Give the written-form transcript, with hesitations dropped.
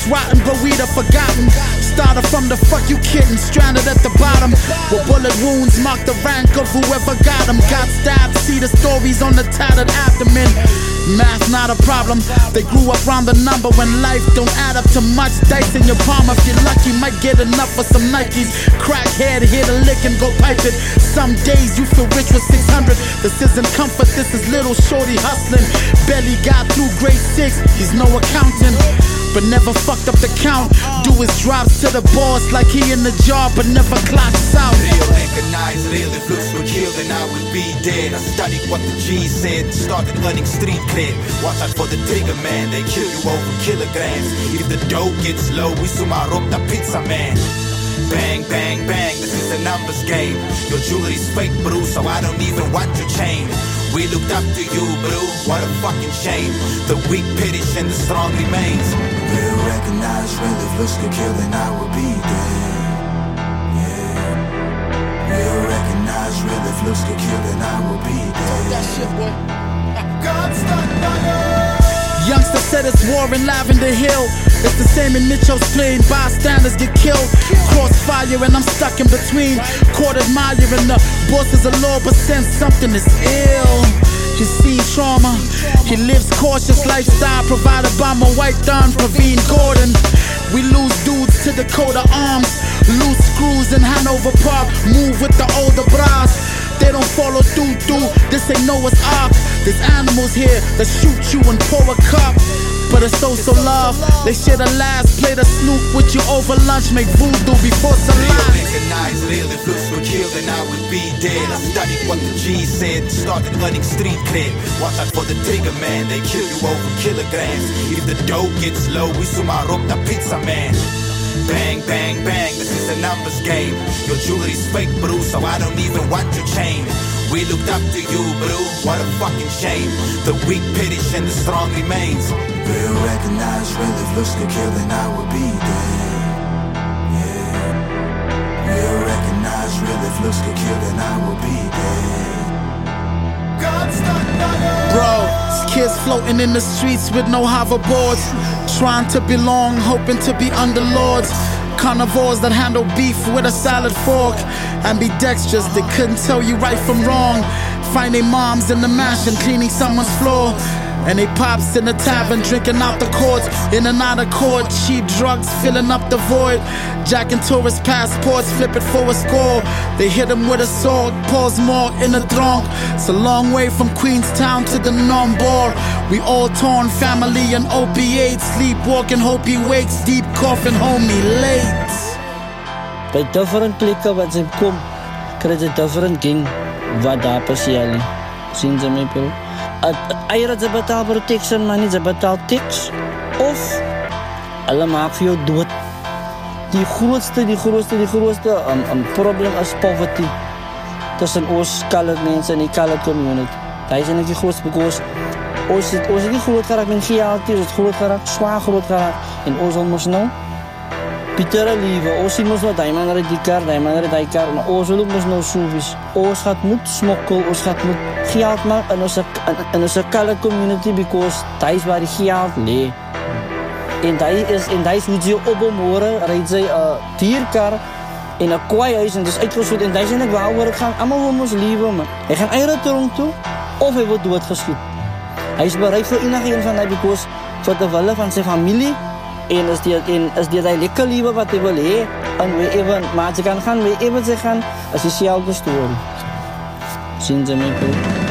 rotten, but we the forgotten. Started from the fuck you kidding, stranded at the bottom. With bullet wounds mark the rank of whoever got them. Got stabbed, see the stories on the tattered abdomen. Math not a problem, they grew up round the number. When life don't add up to much, dice in your palm. If you're lucky, might get enough for some Nikes. Crackhead, hit a lick and go pipe it. Some days you feel rich with 600. This isn't comfort, this is little shorty hustling. Barely got through grade 6, he's no accountant, but never fucked up the count. Do his drops to the boss like he in the job, but never clocks out. Real recognize, real if looks were killed then I would be dead. I studied what the G said, started earning street cred. Watch out for the trigger man, they kill you over kilograms. If the dough gets low, we sumarop the pizza man. Bang, bang, bang, this is a numbers game. Your jewelry's fake, bro, so I don't even want your chain. We looked up to you, bro, what a fucking shame. The weak perish and the strong remains. Real recognize, real if looks could kill then I would be dead. Yeah. Real recognize, real if looks could kill then I would be dead. That shit, boy. God, Youngster said it's war in Lavender Hill. It's the same in Mitchell's Plain. Bystanders get killed. Crossfire and I'm stuck in between. Court admiring the bosses of law, but sense something is ill. He's seen trauma. He lives cautious lifestyle provided by my white thorn, Praveen Gordon. We lose dudes to Dakota Arms. Loose screws in Hanover Park. Move with the older bras. They don't follow through. This ain't Noah's Ark. There's animals here that shoot you and pour a cup. But it's also love. They share the last plate of Snoop with you over lunch. Make voodoo before real Salah. recognize, real if looks were killed then I would be dead. I studied what the G said, started earning street cred. Watch out for the trigger man, they kill you over kilograms. If the dough gets low, we sumarop the pizza man. Bang, bang, bang, this is a numbers game. Your jewelry's fake, bro, so I don't even want your chain. We looked up to you, bro, what a fucking shame. The weak perish and the strong remains. Real recognize, real if looks could kill then I would be dead. Yeah. Real recognize, real if looks could kill then I would be dead. Bro, it's kids floating in the streets with no hoverboards, trying to belong, hoping to be underlords. Carnivores that handle beef with a salad fork. Ambidextrous, they couldn't tell you right from wrong. Finding moms in the mansion cleaning someone's floor. And they pops in the tavern drinking out the courts. In and out of court, cheap drugs filling up the void. Jacking tourist passports, flip it for a score. They hit him with a sword, pause more in the throng. It's a long way from Queenstown to the non-ball. We all torn, family and opiates. Sleepwalking, hope he wakes, deep coughing, homie late. By different plekke wat sy kom, kry jy different ding wat daar passeel nie. Sien jy my bro? Eier jy betaal protection money, jy betaal tax. Of hulle maak vir jou dood. Die grootste probleem is poverty. Tussen ons colored mense en die colored community. Daar is net die grootste because ons het nie groot geraak met geld, ons het groot geraak, zwaar groot geraak. En ons ons nou Pieter liewe, ons sien ons wat hy man red die kar, maar ons wil ook ons nou soefies. Ons gaat moet smokkel, ons gaat moet geld maak in ons colored community because daar is waar die geld lee. En daar is hoe jy op môre ry jy 'n dierkar in 'n kwaai huis en dis uitgesoet en daar is net waaroor dit gaan. Almal wil ons liewe man. Hy gaan eiere tronk toe of hy word doodgeskiet. Hy is bereid vir enige een van hy because vir die wille van sy familie. En is dit hy lekker liewe wat hy wil hê en wherever maar jy kan gaan, wherever jy gaan, as jy self gestoor. Sien jy my bro?